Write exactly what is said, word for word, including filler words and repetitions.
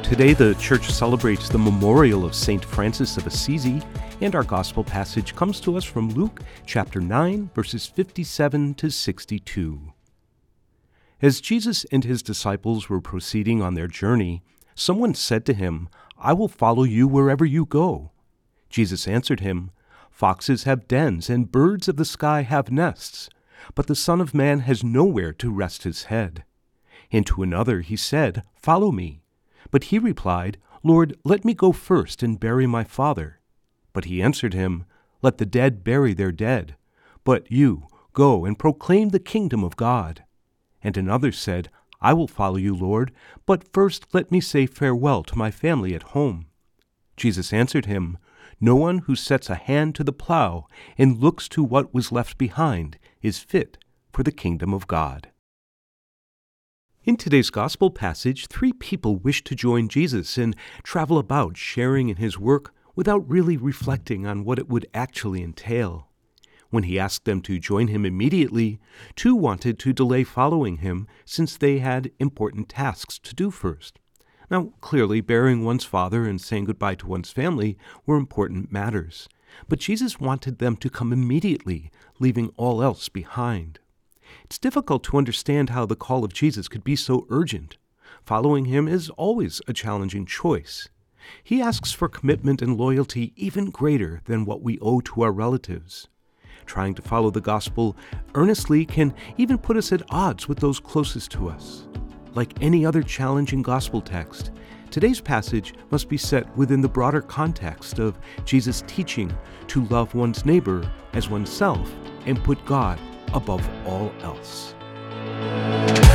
Today, the church celebrates the memorial of Saint Francis of Assisi, and our gospel passage comes to us from Luke chapter nine, verses fifty-seven to sixty-two. As Jesus and his disciples were proceeding on their journey, someone said to him, "I will follow you wherever you go." Jesus answered him, "Foxes have dens, and birds of the sky have nests, but the Son of Man has nowhere to rest his head." And to another he said, "Follow me." But he replied, "Lord, let me go first and bury my father." But he answered him, "Let the dead bury their dead, but you go and proclaim the kingdom of God." And another said, "I will follow you, Lord, but first let me say farewell to my family at home." Jesus answered him, "No one who sets a hand to the plow and looks to what was left behind is fit for the kingdom of God." In today's gospel passage, three people wish to join Jesus and travel about sharing in his work without really reflecting on what it would actually entail. When he asked them to join him immediately, two wanted to delay following him since they had important tasks to do first. Now, clearly, burying one's father and saying goodbye to one's family were important matters, but Jesus wanted them to come immediately, leaving all else behind. It's difficult to understand how the call of Jesus could be so urgent. Following him is always a challenging choice. He asks for commitment and loyalty even greater than what we owe to our relatives. Trying to follow the gospel earnestly can even put us at odds with those closest to us. Like any other challenging gospel text, today's passage must be set within the broader context of Jesus' teaching to love one's neighbor as oneself and put God above all else.